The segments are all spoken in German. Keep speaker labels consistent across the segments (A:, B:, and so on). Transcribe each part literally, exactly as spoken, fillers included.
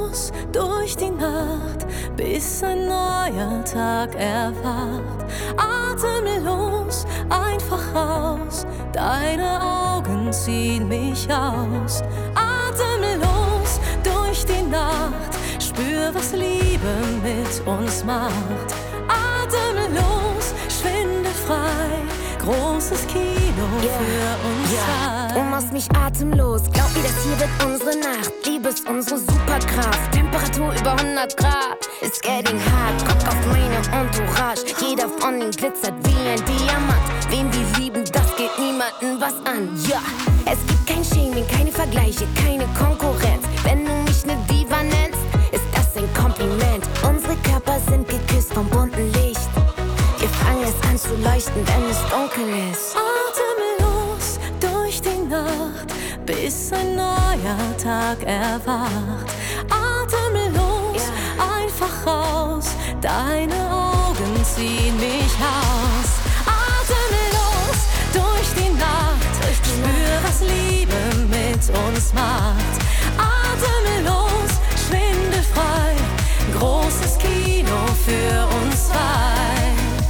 A: Atemlos durch die Nacht, bis ein neuer Tag erwacht. Atemlos, einfach raus, deine Augen ziehen mich aus. Atemlos durch die Nacht, spür, was Liebe mit uns macht. Atemlos, schwindelfrei, großes Kino
B: yeah.
A: für uns
B: yeah.
A: zwei.
B: Du machst mich atemlos, glaub mir, das hier wird unsere Nacht. Liebe ist unsere Superkraft, Temperatur über hundert Grad. It's getting hot, Bock auf meine Entourage. Jeder von ihnen glitzert wie ein Diamant. Wen wir lieben, das geht niemandem was an, ja yeah. Es gibt kein Shaming, keine Vergleiche, keine Konkurrenz. Wenn du mich ne Diva nennst, ist das ein Kompliment. Unsere Körper sind geküsst vom bunten Licht. Wir fangen es an zu leuchten, wenn es dunkel ist.
A: Atemlos durch die Nacht, bis ein neuer Tag erwacht. Atemlos, yeah. einfach raus, deine Augen ziehen mich aus. Atemlos durch die Nacht, durch die spür, Nacht. Was Liebe mit uns macht. Atemlos, schwindelfrei, großes Kino für uns zwei.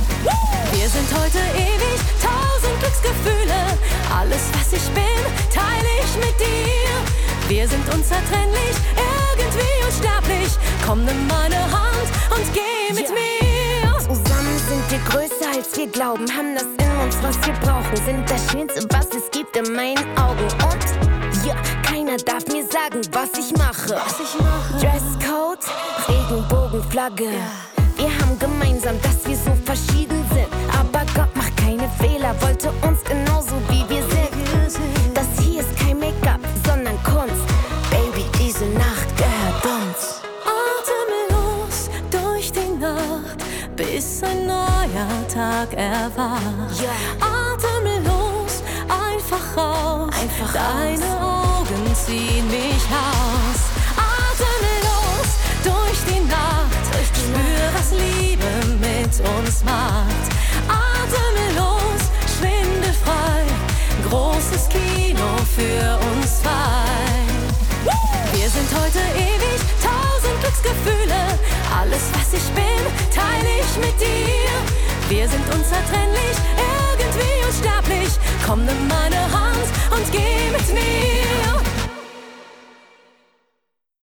A: Wir sind heute ewig, tausend Glücksgefühle. Alles, was ich bin, teile ich mit dir. Wir sind unzertrennlich, irgendwie unsterblich. Komm, nimm meine Hand und geh mit
B: yeah.
A: mir.
B: Zusammen sind wir größer, als wir glauben. Haben das in uns, was wir brauchen. Sind das Schönste, was es gibt in meinen Augen. Und ja, keiner darf mir sagen, was ich mache.
A: Was ich mache.
B: Dresscode, Regenbogenflagge. Yeah. Wir haben gemeinsam, dass wir so verschieden sind. Aber Gott macht keine Fehler, wollte uns genauso wie wir sind. Das hier ist kein Make-up, sondern Kunst. Baby, diese Nacht gehört uns.
A: Atemlos durch die Nacht, bis ein neuer Tag erwacht.
B: Yeah.
A: Atemlos, einfach raus,
B: einfach
A: deine
B: raus.
A: Augen ziehen mich aus. Atemlos durch die Nacht, durch die spür, Nacht. Was Liebe mit uns macht. Atemlos, schwindelfrei, großes Kino für uns zwei. Wir sind heute ewig, tausend Glücksgefühle. Alles, was ich bin, teile ich mit dir. Wir sind unzertrennlich, irgendwie unsterblich. Komm, nimm meine Hand und geh mit mir.